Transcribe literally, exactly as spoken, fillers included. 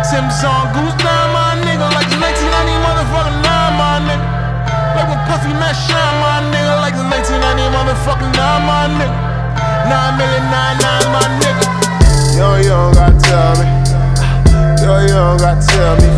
Tim's on goose down, my nigga, like the nineteen ninety motherfucking nine, my nigga. Like when Puffy Matt shine, my nigga, like the nineteen ninety motherfucking nine, my nigga. Nine million, nine nine, my nigga. Yo, you don't gotta tell me. Yo, you don't gotta tell me.